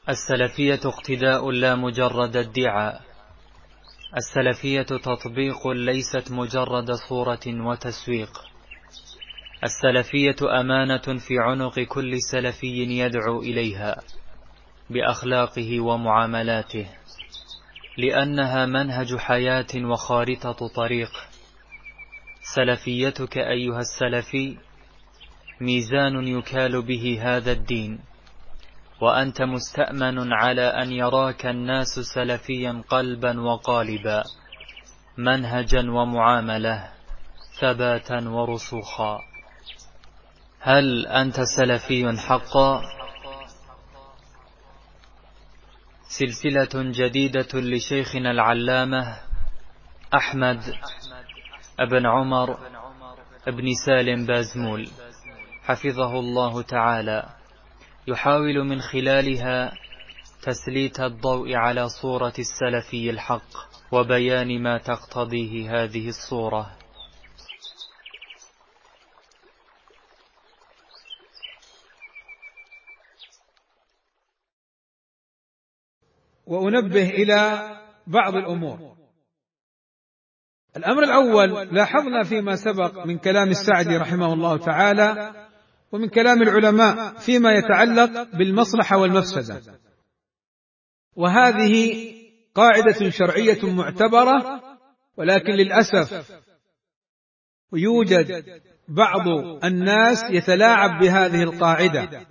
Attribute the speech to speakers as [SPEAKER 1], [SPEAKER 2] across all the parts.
[SPEAKER 1] السلفية اقتداء لا مجرد ادعاء. السلفية تطبيق ليست مجرد صورة وتسويق. السلفية أمانة في عنق كل سلفي يدعو إليها بأخلاقه ومعاملاته، لأنها منهج حياة وخارطة طريق. سلفيتك أيها السلفي ميزان يكال به هذا الدين، وأنت مستأمن على أن يراك الناس سلفيا قلبا وقالبا، منهجا ومعاملة، ثباتا ورسوخا. هل أنت سلفي حقا؟ سلسلة جديدة لشيخنا العلامة أحمد بن عمر بن سالم بازمول حفظه الله تعالى، يحاول من خلالها تسليط الضوء على صورة السلفي الحق وبيان ما تقتضيه هذه الصورة.
[SPEAKER 2] وأنبه إلى بعض الأمور. الأمر الأول، لاحظنا فيما سبق من كلام السعدي رحمه الله تعالى ومن كلام العلماء فيما يتعلق بالمصلحة والمفسدة، وهذه قاعدة شرعية معتبرة، ولكن للأسف يوجد بعض الناس يتلاعب بهذه القاعدة،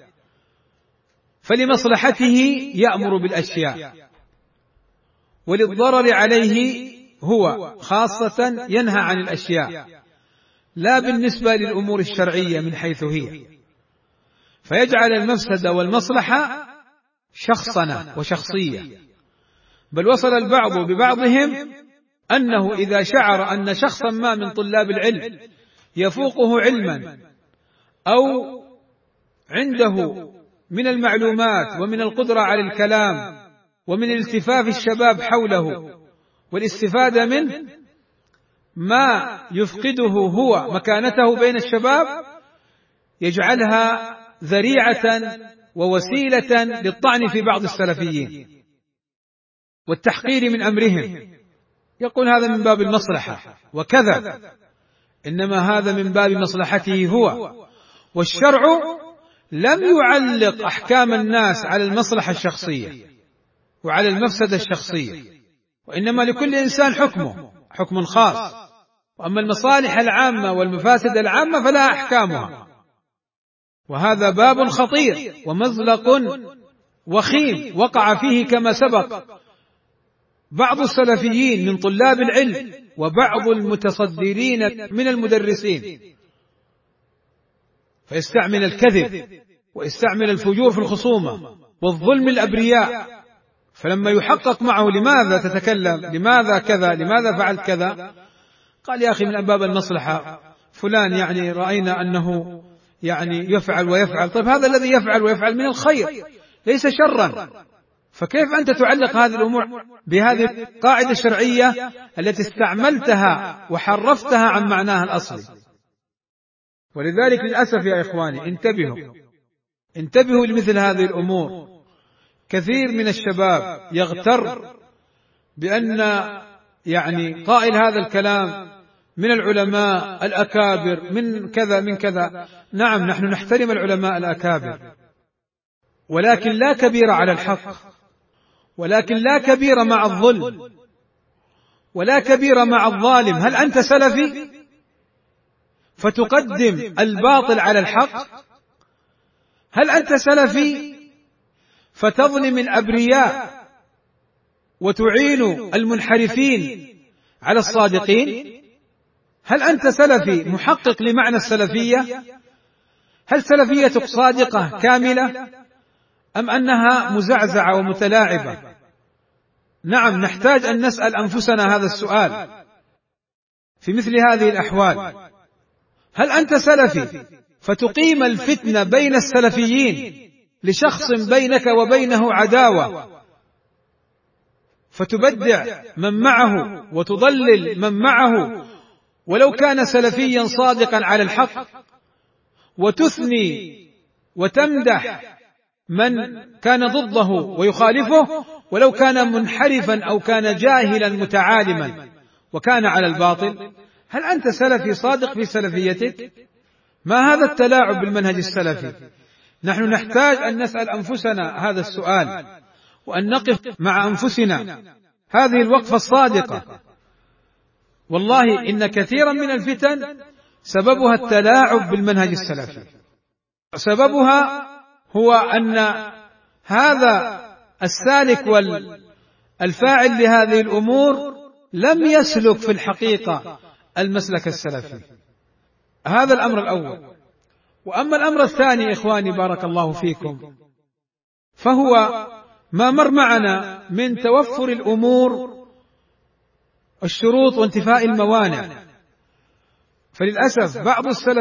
[SPEAKER 2] فلمصلحته يأمر بالأشياء، وللضرر عليه هو خاصة ينهى عن الأشياء، لا بالنسبة للأمور الشرعية من حيث هي، فيجعل المفسدة والمصلحة شخصنة وشخصية. بل وصل البعض ببعضهم أنه إذا شعر أن شخصا ما من طلاب العلم يفوقه علما أو عنده من المعلومات ومن القدرة على الكلام ومن التفاف الشباب حوله والاستفادة منه ما يفقده هو مكانته بين الشباب، يجعلها ذريعة ووسيلة للطعن في بعض السلفيين والتحقير من أمرهم، يقول هذا من باب المصلحة وكذا، إنما هذا من باب مصلحته هو. والشرع لم يعلق أحكام الناس على المصلحة الشخصية وعلى المفسدة الشخصية، وإنما لكل إنسان حكمه، حكم خاص، وأما المصالح العامة والمفاسد العامة فلها أحكامها. وهذا باب خطير ومزلق وخيم وقع فيه كما سبق بعض السلفيين من طلاب العلم وبعض المتصدرين من المدرسين، فيستعمل الكذب ويستعمل الفجور في الخصومة والظلم الأبرياء، فلما يحقق معه لماذا تتكلم، لماذا كذا، لماذا فعلت كذا، قال يا أخي من أبواب المصلحة فلان يعني رأينا أنه يعني يفعل ويفعل. طيب هذا الذي يفعل ويفعل من الخير ليس شرا، فكيف أنت تعلق هذه الأمور بهذه القاعدة الشرعية التي استعملتها وحرفتها عن معناها الأصلي؟ ولذلك للأسف يا إخواني انتبهوا لمثل هذه الأمور. كثير من الشباب يغتر بأن يعني قائل هذا الكلام من العلماء الأكابر من كذا من كذا. نعم نحن نحترم العلماء الأكابر، ولكن لا كبير على الحق، ولكن لا كبير مع الظلم، ولا كبير مع الظالم. هل أنت سلفي فتقدم الباطل على الحق؟ هل أنت سلفي فتظلم الأبرياء وتعين المنحرفين على الصادقين؟ هل أنت سلفي محقق لمعنى السلفية؟ هل سلفيتك صادقة كاملة أم أنها مزعزعة ومتلاعبة؟ نعم نحتاج أن نسأل أنفسنا هذا السؤال في مثل هذه الأحوال. هل أنت سلفي فتقيم الفتنة بين السلفيين لشخص بينك وبينه عداوة، فتبدع من معه وتضلل من معه ولو كان سلفيا صادقا على الحق، وتثني وتمدح من كان ضده ويخالفه، ولو كان منحرفا أو كان جاهلا متعالما وكان على الباطل. هل أنت سلفي صادق في سلفيتك؟ ما هذا التلاعب بالمنهج السلفي؟ نحن نحتاج أن نسأل أنفسنا هذا السؤال، وأن نقف مع أنفسنا هذه الوقفة الصادقة. والله إن كثيرا من الفتن سببها التلاعب بالمنهج السلفي، سببها هو أن هذا السالك والفاعل لهذه الأمور لم يسلك في الحقيقة المسلك السلفي. هذا الأمر الأول. وأما الأمر الثاني إخواني بارك الله فيكم، فهو ما مر معنا من توفر الأمور الشروط وانتفاء الموانع. فللأسف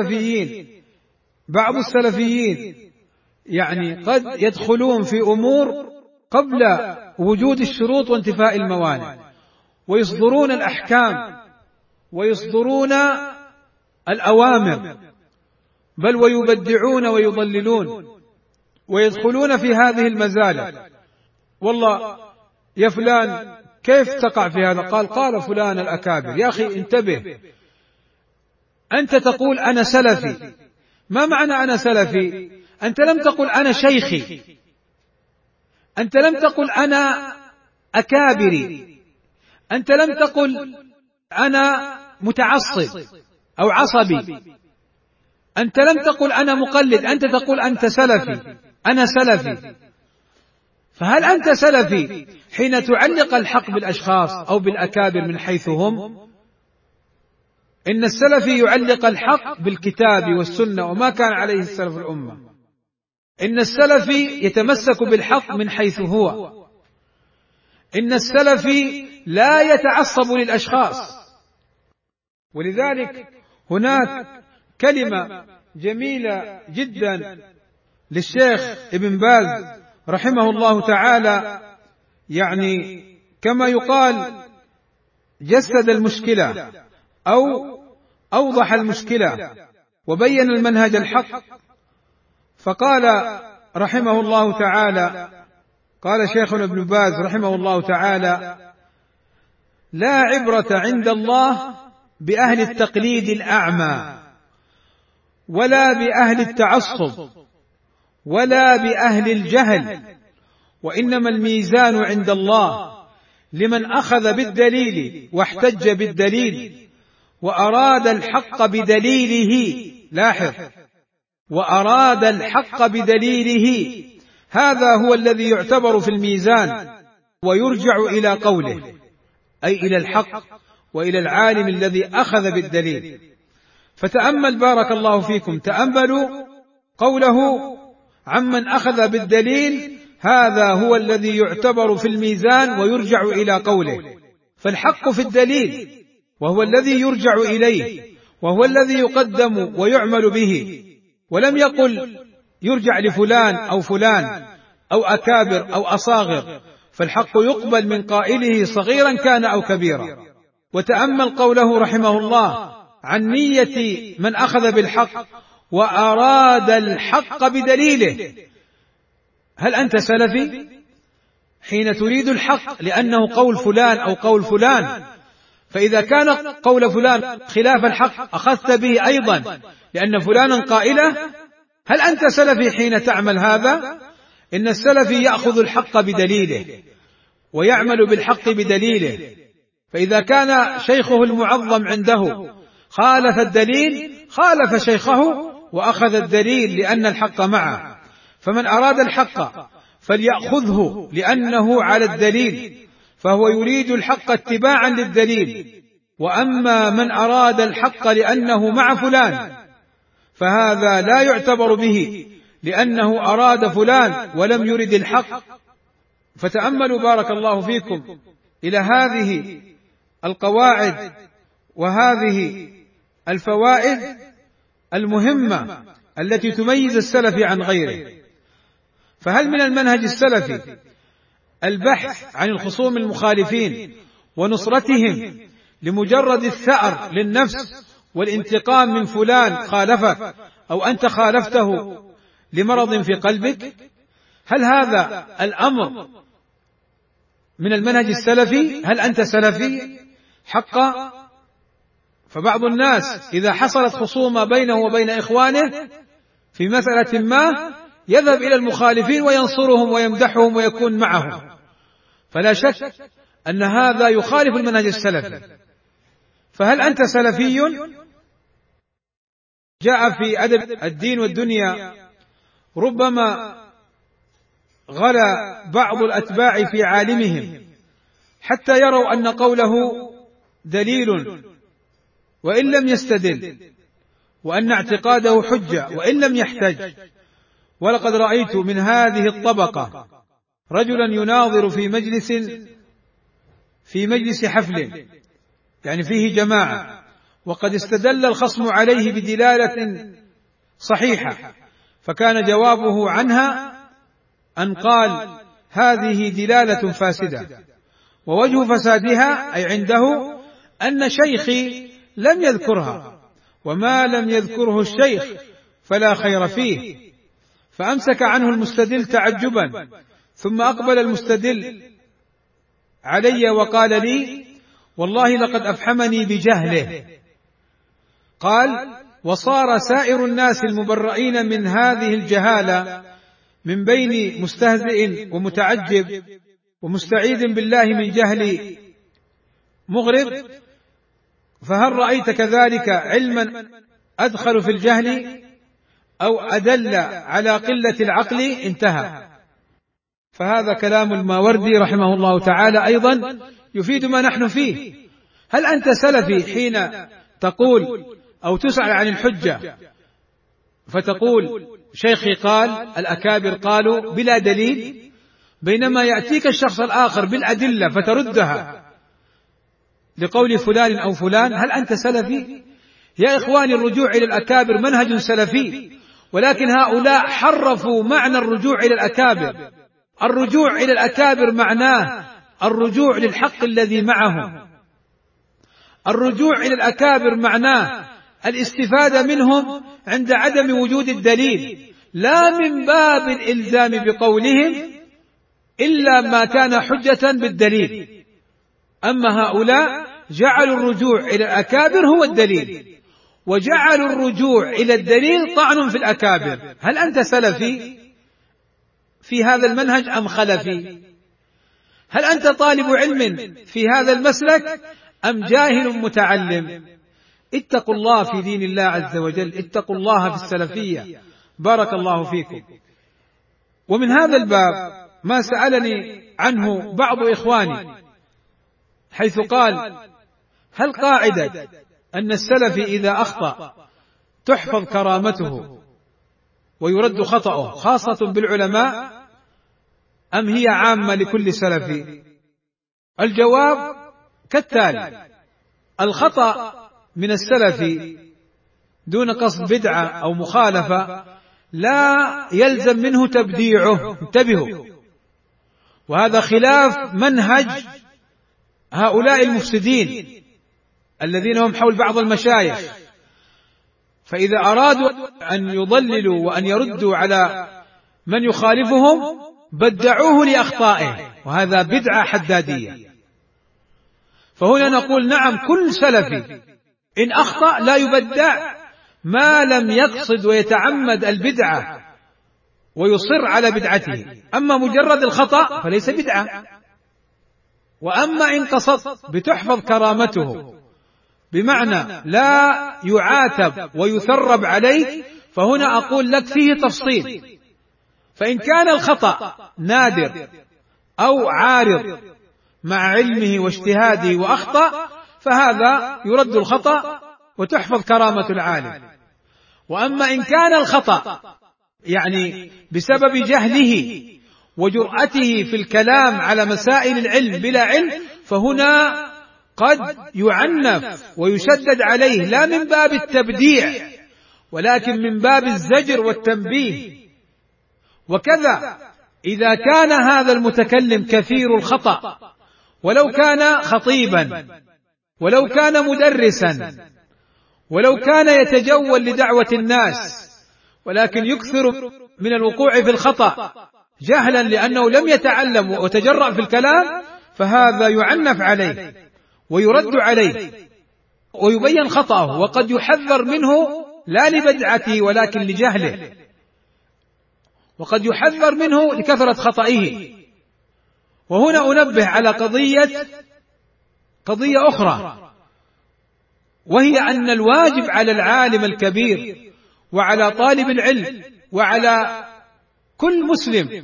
[SPEAKER 2] بعض السلفيين يعني قد يدخلون في أمور قبل وجود الشروط وانتفاء الموانع، ويصدرون الأحكام ويصدرون الأوامر، بل ويبدعون ويضللون ويدخلون في هذه المزالة. والله يا فلان كيف تقع في هذا؟ قال فلان الأكابر. يا أخي انتبه، أنت تقول أنا سلفي. ما معنى أنا سلفي؟ أنت لم تقل أنا شيخي، أنت لم تقل أنا أكابري، أنت لم تقل أنا متعصب أو عصبي، أنت لم تقل أنا مقلد، أنت تقول أنت سلفي، أنا سلفي. فهل أنت سلفي حين تعلق الحق بالأشخاص أو بالأكابر من حيث هم؟ إن السلفي يعلق الحق بالكتاب والسنة وما كان عليه السلف الأمة. إن السلفي يتمسك بالحق من حيث هو. إن السلفي لا يتعصب للأشخاص. ولذلك هناك كلمة جميلة جدا للشيخ ابن باز رحمه الله تعالى، يعني كما يقال جسد المشكلة أو أوضح المشكلة وبين المنهج الحق. فقال رحمه الله تعالى، قال شيخنا ابن باز رحمه الله تعالى: لا عبرة عند الله بأهل التقليد الأعمى، ولا بأهل التعصب، ولا بأهل الجهل، وإنما الميزان عند الله لمن أخذ بالدليل واحتج بالدليل وأراد الحق بدليله. لاحظ، وأراد الحق بدليله، هذا هو الذي يعتبر في الميزان ويرجع إلى قوله، أي إلى الحق وإلى العالم الذي أخذ بالدليل. فتأمل بارك الله فيكم، تأملوا قوله عمن أخذ بالدليل، هذا هو الذي يعتبر في الميزان ويرجع إلى قوله. فالحق في الدليل، وهو الذي يرجع إليه، وهو الذي يقدم ويعمل به. ولم يقل يرجع لفلان أو فلان أو أكابر أو أصاغر، فالحق يقبل من قائله صغيرا كان أو كبيرا. وتأمل قوله رحمه الله عن نية من أخذ بالحق وأراد الحق بدليله. هل أنت سلفي حين تريد الحق لأنه قول فلان أو قول فلان؟ فإذا كان قول فلان خلاف الحق أخذت به أيضا لأن فلانا قائله. هل أنت سلفي حين تعمل هذا؟ إن السلفي يأخذ الحق بدليله ويعمل بالحق بدليله. فإذا كان شيخه المعظم عنده خالف الدليل، خالف شيخه وأخذ الدليل لأن الحق معه. فمن أراد الحق فليأخذه لأنه على الدليل، فهو يريد الحق اتباعا للدليل. وأما من أراد الحق لأنه مع فلان، فهذا لا يعتبر به لأنه أراد فلان ولم يرد الحق. فتأملوا بارك الله فيكم إلى هذه القواعد وهذه الفوائد المهمة التي تميز السلفي عن غيره. فهل من المنهج السلفي البحث عن الخصوم المخالفين ونصرتهم لمجرد الثأر للنفس والانتقام من فلان خالفك أو أنت خالفته لمرض في قلبك؟ هل هذا الأمر من المنهج السلفي؟ هل أنت سلفي حقا؟ فبعض الناس إذا حصلت خصومة بينه وبين إخوانه في مسألة ما يذهب إلى المخالفين وينصرهم ويمدحهم ويكون معهم، فلا شك أن هذا يخالف المنهج السلفي. فهل أنت سلفي؟ جاء في أدب الدين والدنيا ربما غلا بعض الأتباع في عالمهم حتى يروا أن قوله دليل وإن لم يستدل، وأن اعتقاده حجة وإن لم يحتج. ولقد رأيت من هذه الطبقة رجلا يناظر في مجلس حفل، يعني فيه جماعة، وقد استدل الخصم عليه بدلالة صحيحة، فكان جوابه عنها أن قال هذه دلالة فاسدة، ووجه فسادها أي عنده أن شيخي لم يذكرها، وما لم يذكره الشيخ فلا خير فيه. فأمسك عنه المستدل تعجبا، ثم أقبل المستدل علي وقال لي والله لقد أفحمني بجهله. قال وصار سائر الناس المبرئين من هذه الجهالة من بين مستهزئ ومتعجب ومستعيذ بالله من جهل مغرب، فهل رأيت كذلك علما أدخل في الجهل أو أدل على قلة العقل؟ انتهى. فهذا كلام الماوردي رحمه الله تعالى أيضا يفيد ما نحن فيه. هل أنت سلفي حين تقول أو تسأل عن الحجة فتقول شيخي قال، الأكابر قالوا بلا دليل، بينما يأتيك الشخص الآخر بالأدلة فتردها لقول فلان أو فلان؟ هل أنت سلفي؟ يا إخواني، الرجوع إلى الأكابر منهج سلفي، ولكن هؤلاء حرفوا معنى الرجوع إلى الأكابر. الرجوع إلى الأكابر معناه الرجوع للحق الذي معهم، الرجوع إلى الأكابر معناه الاستفادة منهم عند عدم وجود الدليل، لا من باب الإلزام بقولهم إلا ما كان حجة بالدليل. أما هؤلاء جعلوا الرجوع إلى الأكابر هو الدليل، وجعلوا الرجوع إلى الدليل طعن في الأكابر. هل أنت سلفي في هذا المنهج أم خلفي؟ هل أنت طالب علم في هذا المسلك أم جاهل متعلم؟ اتقوا الله في دين الله عز وجل، اتقوا الله في السلفية، بارك الله فيكم. ومن هذا الباب ما سألني عنه بعض إخواني، حيث قال هل قاعدة أن السلفي إذا أخطأ تحفظ كرامته ويرد خطأه خاصة بالعلماء أم هي عامة لكل سلفي؟ الجواب كالتالي: الخطأ من السلفي دون قصد بدعة أو مخالفة لا يلزم منه تبديعه، انتبهوا، وهذا خلاف منهج هؤلاء المفسدين الذين هم حول بعض المشايخ، فإذا أرادوا أن يضللوا وأن يردوا على من يخالفهم بدعوه لأخطائه، وهذا بدعة حدادية. فهنا نقول نعم، كل سلفي إن أخطأ لا يبدع ما لم يقصد ويتعمد البدعة ويصر على بدعته، أما مجرد الخطأ فليس بدعة. وأما إن قصد بتحفظ كرامته بمعنى لا يعاتب ويثرب عليه، فهنا أقول لك فيه تفصيل. فإن كان الخطأ نادر أو عارض مع علمه واجتهاده وأخطأ، فهذا يرد الخطأ وتحفظ كرامة العالم. وأما إن كان الخطأ يعني بسبب جهله وجرأته في الكلام على مسائل العلم بلا علم، فهنا قد يعنف ويشدد عليه لا من باب التبديع ولكن من باب الزجر والتنبيه. وكذا إذا كان هذا المتكلم كثير الخطأ، ولو كان خطيبا ولو كان مدرسا ولو كان يتجول لدعوة الناس، ولكن يكثر من الوقوع في الخطأ جهلا لأنه لم يتعلم وتجرأ في الكلام، فهذا يعنف عليه ويرد عليه ويبين خطأه، وقد يحذر منه لا لبدعته ولكن لجهله، وقد يحذر منه لكثرة خطئه. وهنا أنبه على قضية أخرى، وهي أن الواجب على العالم الكبير وعلى طالب العلم وعلى كل مسلم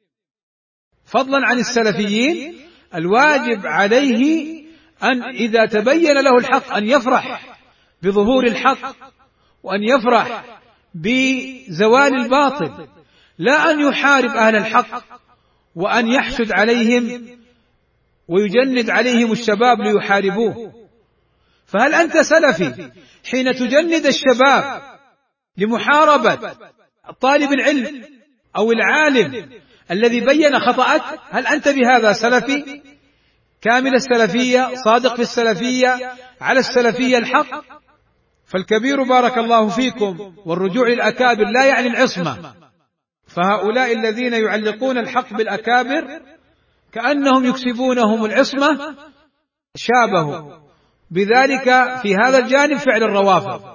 [SPEAKER 2] فضلا عن السلفيين، الواجب عليه أن إذا تبين له الحق أن يفرح بظهور الحق، وأن يفرح بزوال الباطل، لا أن يحارب أهل الحق وأن يحشد عليهم ويجند عليهم الشباب ليحاربوه. فهل أنت سلفي حين تجند الشباب لمحاربة طالب العلم أو العالم الذي بين خطأك؟ هل أنت بهذا سلفي كامل السلفية، صادق في السلفية، على السلفية الحق؟ فالكبير بارك الله فيكم والرجوع للأكابر لا يعني العصمة، فهؤلاء الذين يعلقون الحق بالأكابر كأنهم يكسبونهم العصمة شابهوا بذلك في هذا الجانب فعل الروافض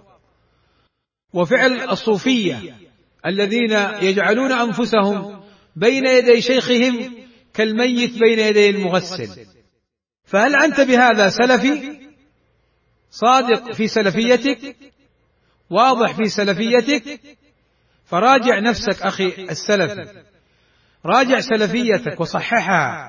[SPEAKER 2] وفعل الصوفية الذين يجعلون أنفسهم بين يدي شيخهم كالميت بين يدي المغسل. فهل أنت بهذا سلفي صادق في سلفيتك، واضح في سلفيتك؟ فراجع نفسك أخي السلفي، راجع سلفيتك وصححها،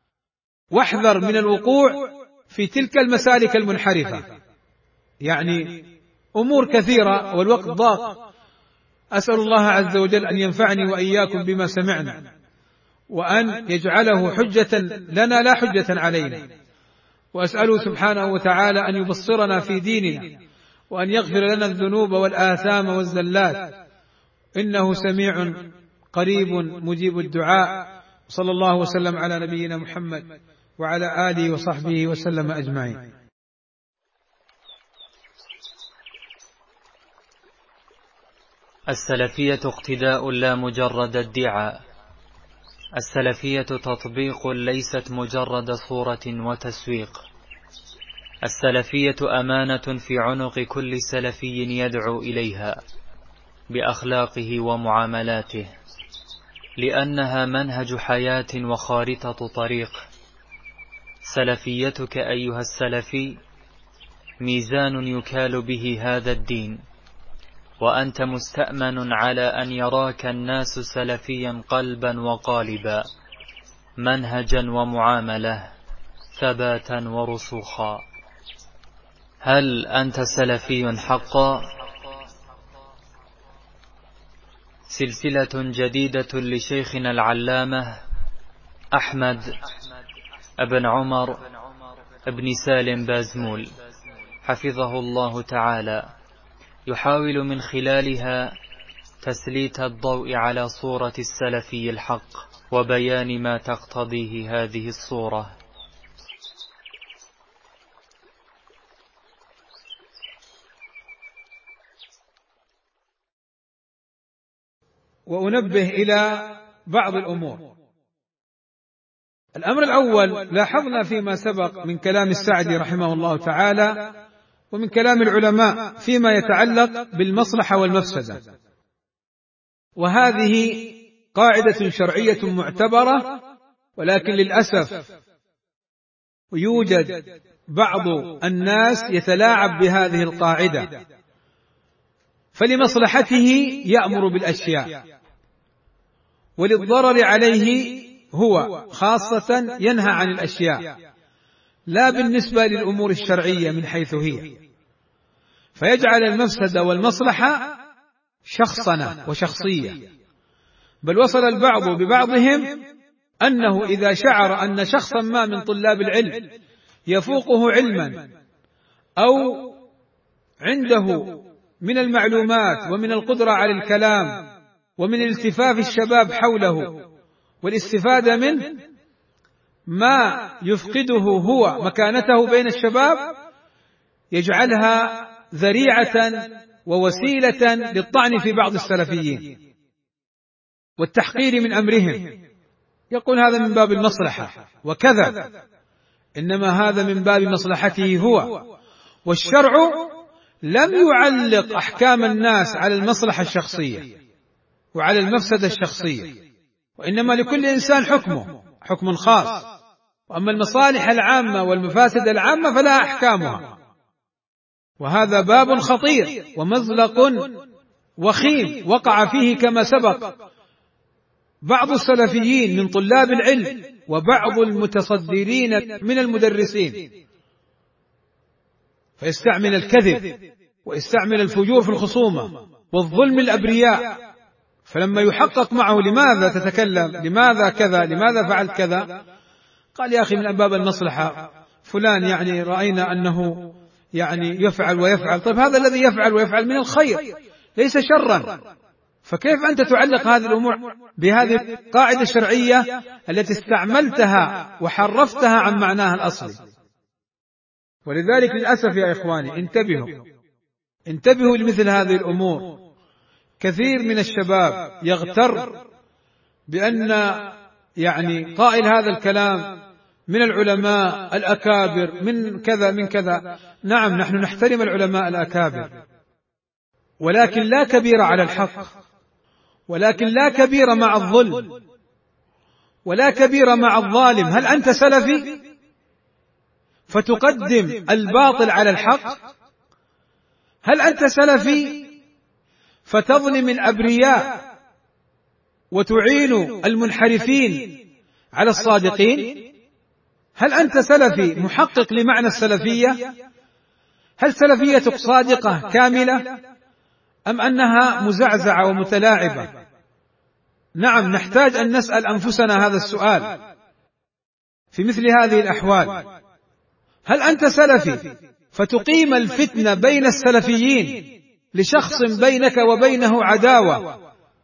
[SPEAKER 2] واحذر من الوقوع في تلك المسالك المنحرفة. يعني أمور كثيرة والوقت ضاق، أسأل الله عز وجل أن ينفعني وإياكم بما سمعنا، وأن يجعله حجة لنا لا حجة علينا، وأسأله سبحانه وتعالى أن يبصرنا في ديننا، وأن يغفر لنا الذنوب والآثام والزلات، إنه سميع قريب مجيب الدعاء. صلى الله وسلم على نبينا محمد وعلى آله وصحبه وسلم أجمعين.
[SPEAKER 1] السلفية اقتداء لا مجرد ادعاء. السلفية تطبيق ليست مجرد صورة وتسويق. السلفية أمانة في عنق كل سلفي يدعو إليها بأخلاقه ومعاملاته، لأنها منهج حياة وخارطة طريق. سلفيتك أيها السلفي ميزان يكال به هذا الدين، وأنت مستأمن على أن يراك الناس سلفيا قلبا وقالبا، منهجا ومعاملة، ثباتا ورسوخا. هل أنت سلفي حقا؟ سلسلة جديدة لشيخنا العلامة أحمد بن عمر بن سالم بازمول حفظه الله تعالى، يحاول من خلالها تسليط الضوء على صورة السلفي الحق وبيان ما تقتضيه هذه الصورة.
[SPEAKER 2] وأنبه إلى بعض الأمور. الأمر الأول، لاحظنا فيما سبق من كلام السعدي رحمه الله تعالى ومن كلام العلماء فيما يتعلق بالمصلحة والمفسدة، وهذه قاعدة شرعية معتبرة، ولكن للأسف يوجد بعض الناس يتلاعب بهذه القاعدة، فلمصلحته يأمر بالأشياء، وللضرر عليه هو خاصة ينهى عن الأشياء، لا بالنسبة للأمور الشرعية من حيث هي، فيجعل المفسدة والمصلحة شخصنة وشخصية. بل وصل البعض ببعضهم أنه إذا شعر أن شخصا ما من طلاب العلم يفوقه علما أو عنده من المعلومات ومن القدرة على الكلام ومن التفاف الشباب حوله والاستفادة منه ما يفقده هو مكانته بين الشباب، يجعلها ذريعة ووسيلة للطعن في بعض السلفيين. والتحقير من أمرهم، يقول هذا من باب المصلحة وكذا، إنما هذا من باب مصلحته هو. والشرع لم يعلق أحكام الناس على المصلحة الشخصية وعلى المفسدة الشخصية، وإنما لكل إنسان حكمه، حكم خاص، وأما المصالح العامة والمفاسد العامة فلها أحكامها. وهذا باب خطير ومزلق وخيم وقع فيه كما سبق بعض السلفيين من طلاب العلم وبعض المتصدرين من المدرسين، فيستعمل الكذب ويستعمل الفجور في الخصومة والظلم الأبرياء، فلما يحقق معه لماذا تتكلم، لماذا كذا، لماذا فعلت كذا، قال يا أخي من باب المصلحة، فلان يعني رأينا أنه يعني يفعل ويفعل. طيب هذا الذي يفعل ويفعل من الخير ليس شرا، فكيف أنت تعلق هذه الأمور بهذه القاعدة الشرعية التي استعملتها وحرفتها عن معناها الأصلي؟ ولذلك للأسف يا إخواني انتبهوا لمثل هذه الأمور. كثير من الشباب يغتر بأن يعني قائل هذا الكلام من العلماء الأكابر من كذا من كذا. نعم نحن نحترم العلماء الأكابر، ولكن لا كبير على الحق، ولكن لا كبير مع الظلم، ولا كبير مع الظالم. هل أنت سلفي فتقدم الباطل على الحق؟ هل أنت سلفي فتظلم الأبرياء وتعين المنحرفين على الصادقين؟ هل أنت سلفي محقق لمعنى السلفية؟ هل سلفيتك صادقة كاملة أم أنها مزعزعة ومتلاعبة؟ نعم نحتاج أن نسأل أنفسنا هذا السؤال في مثل هذه الأحوال. هل أنت سلفي فتقيم الفتنة بين السلفيين لشخص بينك وبينه عداوة،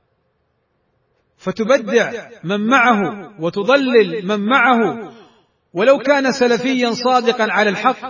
[SPEAKER 2] فتبدع من معه وتضلل من معه ولو كان سلفيا صادقا على الحق،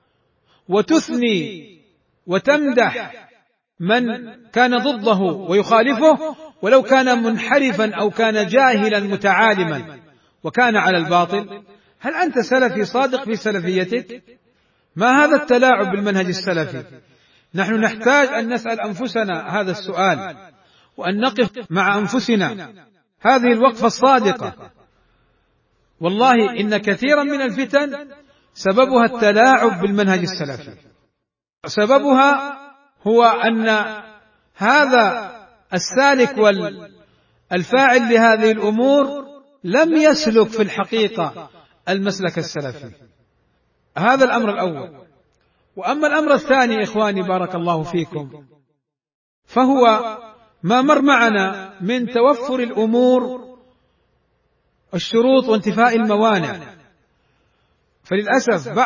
[SPEAKER 2] وتثني وتمدح من كان ضده ويخالفه ولو كان منحرفا أو كان جاهلا متعالما وكان على الباطل؟ هل أنت سلفي صادق في سلفيتك؟ ما هذا التلاعب بالمنهج السلفي؟ نحن نحتاج أن نسأل أنفسنا هذا السؤال، وأن نقف مع أنفسنا هذه الوقفة الصادقة. والله إن كثيرا من الفتن سببها التلاعب بالمنهج السلفي، سببها هو أن هذا السالك والفاعل لهذه الأمور لم يسلك في الحقيقة المسلك السلفي. هذا الأمر الأول. وأما الأمر الثاني إخواني بارك الله فيكم، فهو ما مر معنا من توفر الأمور الشروط وانتفاء الموانع. فللأسف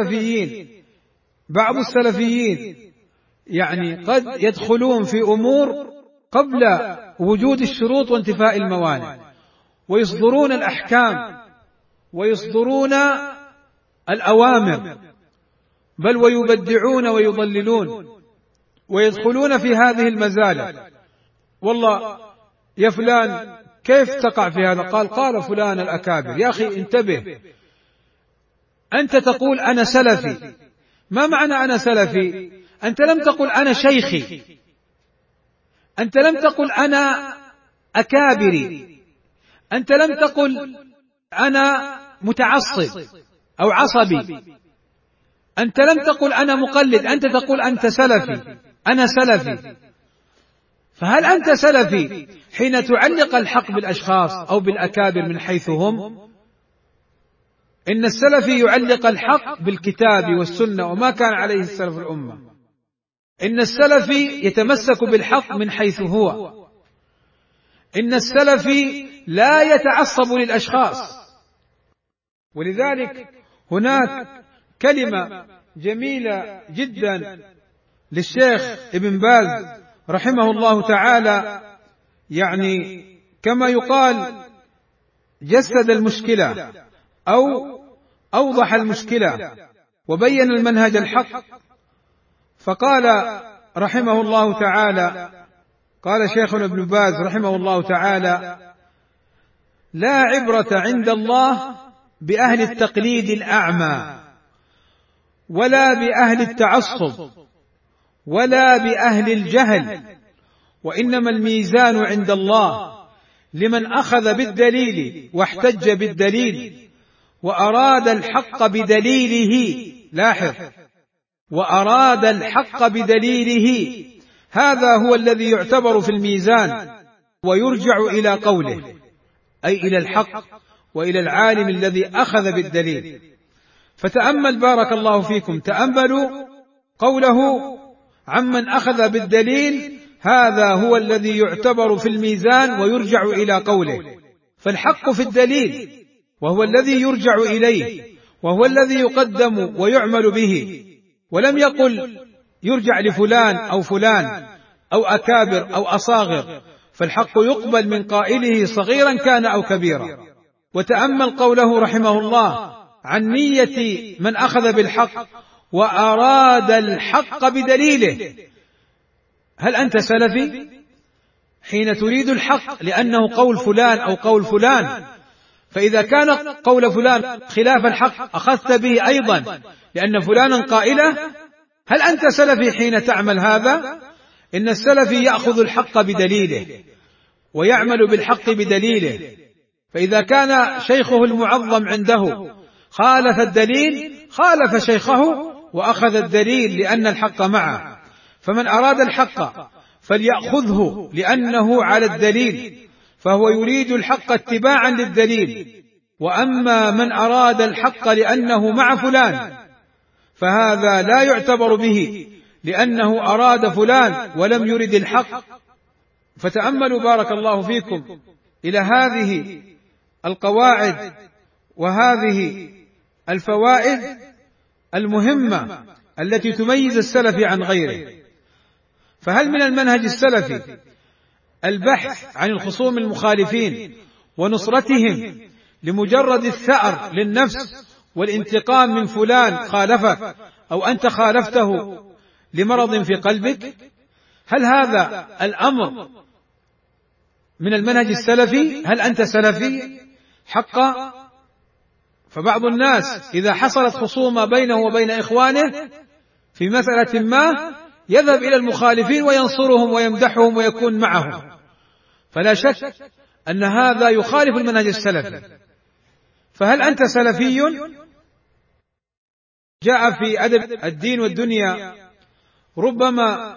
[SPEAKER 2] بعض السلفيين يعني قد يدخلون في أمور قبل وجود الشروط وانتفاء الموانع، ويصدرون الأحكام ويصدرون الأوامر، بل ويبدعون ويضللون ويدخلون في هذه المزالة. والله يا فلان كيف تقع في هذا؟ قال فلان الأكابر. يا أخي انتبه، أنت تقول أنا سلفي. ما معنى أنا سلفي؟ أنت لم تقل أنا شيخي، أنت لم تقل أنا أكابري، أنت لم تقل أنا متعصب أو عصبي، أنت لم تقل أنا مقلد، أنت تقول أنت سلفي، أنا سلفي. فهل أنت سلفي حين تعلق الحق بالأشخاص أو بالأكابر من حيث هم؟ إن السلفي يعلق الحق بالكتاب والسنة وما كان عليه السلف الأمة. إن السلفي يتمسك بالحق من حيث هو. إن السلفي لا يتعصب للأشخاص. ولذلك هناك كلمة جميلة جدا للشيخ ابن باز رحمه الله تعالى، يعني كما يقال جسد المشكلة أو أوضح المشكلة وبين المنهج الحق. فقال رحمه الله تعالى: قال شيخنا ابن باز رحمه الله تعالى: لا عبرة عند الله بأهل التقليد الأعمى، ولا بأهل التعصب، ولا بأهل الجهل، وإنما الميزان عند الله لمن أخذ بالدليل واحتج بالدليل وأراد الحق بدليله. لاحظ: وأراد الحق بدليله، هذا هو الذي يعتبر في الميزان ويرجع إلى قوله، أي إلى الحق وإلى العالم الذي أخذ بالدليل. فتأمل بارك الله فيكم، تأملوا قوله عمن أخذ بالدليل، هذا هو الذي يعتبر في الميزان ويرجع إلى قوله. فالحق في الدليل، وهو الذي يرجع إليه، وهو الذي يقدم ويعمل به. ولم يقل يرجع لفلان أو فلان أو أكابر أو أصاغر، فالحق يقبل من قائله صغيرا كان أو كبيرا. وتأمل قوله رحمه الله عن نية من أخذ بالحق: وأراد الحق بدليله. هل أنت سلفي حين تريد الحق لأنه قول فلان أو قول فلان؟ فإذا كان قول فلان خلاف الحق أخذت به أيضا لأن فلانا قائله. هل أنت سلفي حين تعمل هذا؟ إن السلفي يأخذ الحق بدليله ويعمل بالحق بدليله. فإذا كان شيخه المعظم عنده خالف الدليل، خالف شيخه وأخذ الدليل لأن الحق معه. فمن أراد الحق فليأخذه لأنه على الدليل، فهو يريد الحق اتباعا للدليل. وأما من أراد الحق لأنه مع فلان فهذا لا يعتبر به لأنه أراد فلان ولم يرد الحق. فتأملوا بارك الله فيكم إلى هذه القواعد وهذه الفوائد المهمة التي تميز السلف عن غيره. فهل من المنهج السلفي البحث عن الخصوم المخالفين ونصرتهم لمجرد الثأر للنفس والانتقام من فلان خالفك أو أنت خالفته لمرض في قلبك؟ هل هذا الأمر من المنهج السلفي؟ هل أنت سلفي حقا؟ فبعض الناس إذا حصلت خصومة بينه وبين إخوانه في مسألة ما يذهب إلى المخالفين وينصرهم ويمدحهم ويكون معهم، فلا شك أن هذا يخالف المنهج السلفي. فهل أنت سلفي؟ جاء في أدب الدين والدنيا ربما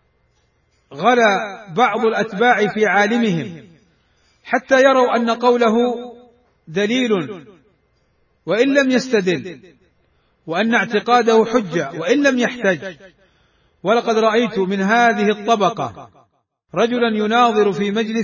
[SPEAKER 2] غلا بعض الأتباع في عالمهم حتى يروا أن قوله دليل وإن لم يستدل، وأن اعتقاده حجة وإن لم يحتج. ولقد رأيت من هذه الطبقة رجلا يناظر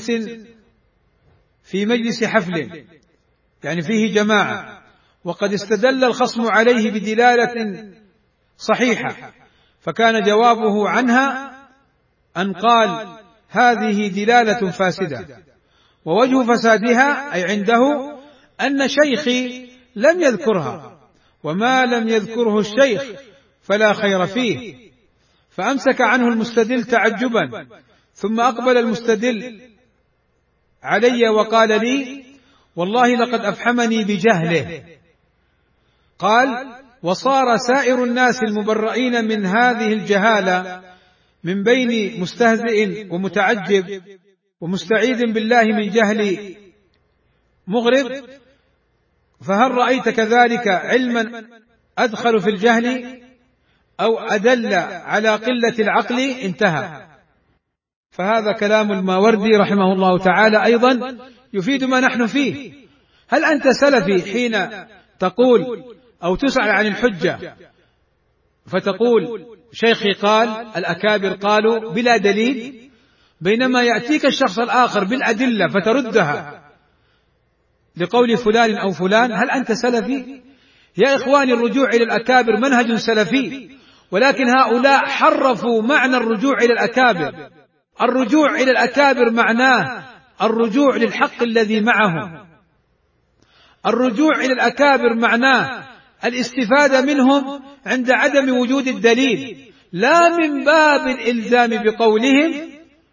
[SPEAKER 2] في مجلس حفل، يعني فيه جماعة، وقد استدل الخصم عليه بدلالة صحيحة، فكان جوابه عنها أن قال: هذه دلالة فاسدة، ووجه فسادها أي عنده أن شيخي لم يذكرها، وما لم يذكره الشيخ فلا خير فيه. فأمسك عنه المستدل تعجبا، ثم أقبل المستدل علي وقال لي: والله لقد أفحمني بجهله. قال: وصار سائر الناس المبرئين من هذه الجهالة من بين مستهزئ ومتعجب ومستعيذ بالله من جهل مغرض. فهل رأيت كذلك علما أدخل في الجهل أو أدل على قلة العقل؟ انتهى. فهذا كلام الماوردي رحمه الله تعالى أيضا يفيد ما نحن فيه. هل أنت سلفي حين تقول أو تسأل عن الحجة فتقول شيخي قال، الأكابر قالوا، بلا دليل، بينما يأتيك الشخص الآخر بالأدلة فتردها لقول فلان أو فلان؟ هل أنت سلفي؟ يا إخواني، الرجوع إلى الأكابر منهج سلفي، ولكن هؤلاء حرفوا معنى الرجوع إلى الأكابر. الرجوع إلى الأكابر معناه الرجوع للحق الذي معهم. الرجوع إلى الأكابر معناه الاستفادة منهم عند عدم وجود الدليل، لا من باب الإلزام بقولهم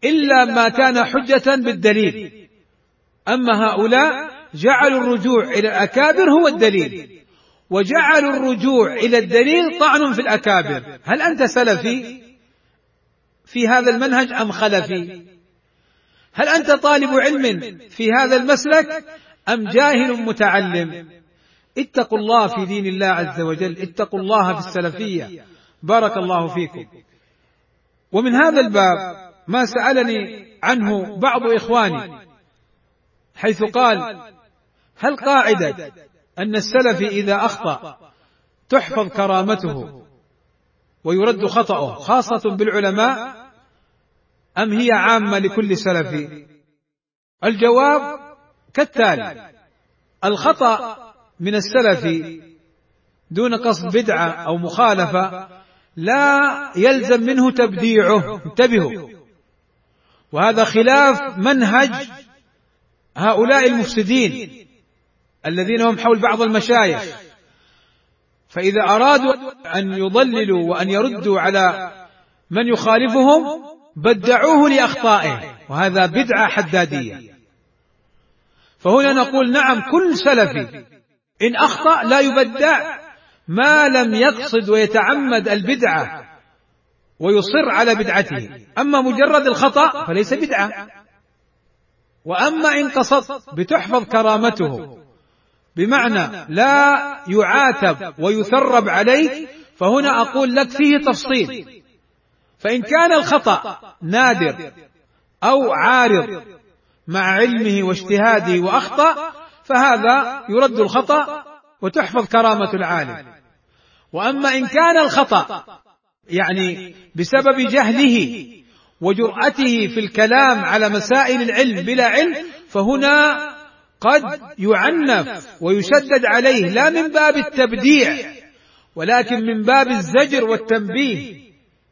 [SPEAKER 2] إلا ما كان حجة بالدليل. أما هؤلاء جعلوا الرجوع إلى الأكابر هو الدليل، وجعلوا الرجوع إلى الدليل طعن في الأكابر. هل أنت سلفي في هذا المنهج أم خلفي؟ هل أنت طالب علم في هذا المسلك أم جاهل متعلم؟ اتقوا الله في دين الله عز وجل، اتقوا الله في السلفية، بارك الله فيكم. ومن هذا الباب ما سألني عنه بعض إخواني، حيث قال: هل قاعدة أن السلفي إذا أخطأ تحفظ كرامته ويرد خطأه خاصة بالعلماء أم هي عامة لكل سلفي؟ الجواب كالتالي: الخطأ من السلفي دون قصد بدعة أو مخالفة لا يلزم منه تبديعه، انتبهوا، وهذا خلاف منهج هؤلاء المفسدين الذين هم حول بعض المشايخ، فإذا أرادوا أن يضللوا وأن يردوا على من يخالفهم بدعوه لأخطائه، وهذا بدعة حدادية. فهنا نقول: نعم، كل سلفي إن أخطأ لا يبدع ما لم يقصد ويتعمد البدعة ويصر على بدعته. أما مجرد الخطأ فليس بدعة. وأما إن قصد بتحفظ كرامته بمعنى لا يعاتب ويثرب عليه، فهنا أقول لك فيه تفصيل. فإن كان الخطأ نادر أو عارض مع علمه واجتهاده وأخطأ فهذا يرد الخطأ وتحفظ كرامة العالم. وأما إن كان الخطأ يعني بسبب جهله وجرأته في الكلام على مسائل العلم بلا علم، فهنا قد يعنف ويشدد عليه لا من باب التبديع ولكن من باب الزجر والتنبيه.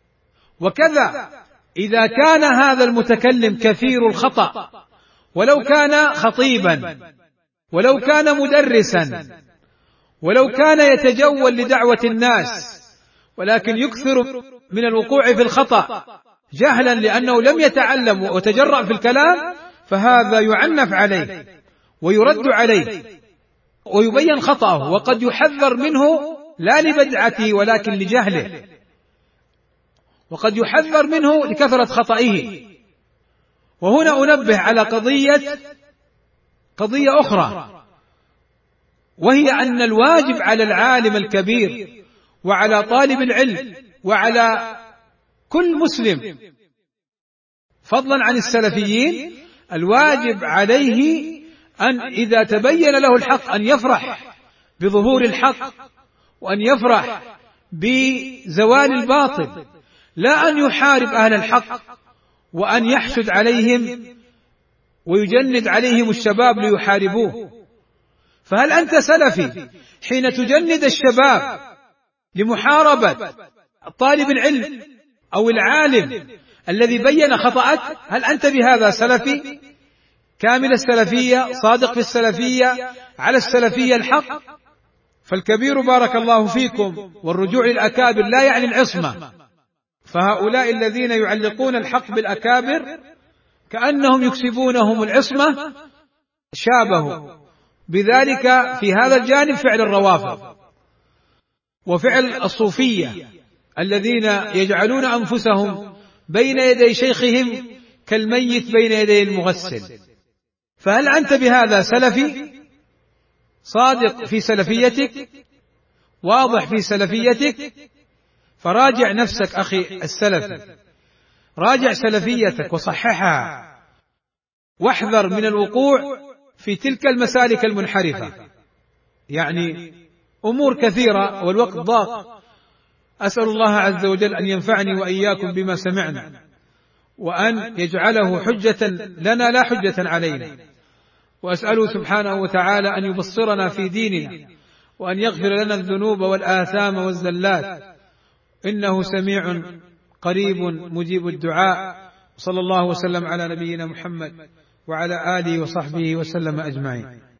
[SPEAKER 2] وكذا إذا كان هذا المتكلم كثير الخطأ، ولو كان خطيبا ولو كان مدرسا ولو كان يتجول لدعوة الناس، ولكن يكثر من الوقوع في الخطأ جهلا لأنه لم يتعلم وتجرأ في الكلام، فهذا يعنف عليه ويرد عليه ويبين خطأه، وقد يحذر منه لا لبدعته ولكن لجهله، وقد يحذر منه لكثرة خطئه. وهنا أنبه على قضية أخرى، وهي أن الواجب على العالم الكبير وعلى طالب العلم وعلى كل مسلم فضلا عن السلفيين، الواجب عليه أن إذا تبين له الحق أن يفرح بظهور الحق وأن يفرح بزوال الباطل، لا أن يحارب أهل الحق وأن يحشد عليهم ويجند عليهم الشباب ليحاربوه. فهل أنت سلفي حين تجند الشباب لمحاربة طالب العلم أو العالم الذي بين خطأك؟ هل أنت بهذا سلفي كامل السلفية، صادق في السلفية، على السلفية الحق؟ فالكبير بارك الله فيكم والرجوع للأكابر لا يعني العصمة، فهؤلاء الذين يعلقون الحق بالأكابر كأنهم يكسبونهم العصمة شابهوا بذلك في هذا الجانب فعل الروافض وفعل الصوفية الذين يجعلون أنفسهم بين يدي شيخهم كالميت بين يدي المغسل. فهل أنت بهذا سلفي صادق في سلفيتك، واضح في سلفيتك؟ فراجع نفسك أخي السلفي، راجع سلفيتك وصححها، واحذر من الوقوع في تلك المسالك المنحرفة. يعني أمور كثيرة والوقت ضاق، أسأل الله عز وجل أن ينفعني وإياكم بما سمعنا وأن يجعله حجة لنا لا حجة علينا، وأسأله سبحانه وتعالى أن يبصرنا في ديننا وأن يغفر لنا الذنوب والآثام والزلات، إنه سميع قريب مجيب الدعاء. صلى الله وسلم على نبينا محمد وعلى آله وصحبه وسلم أجمعين.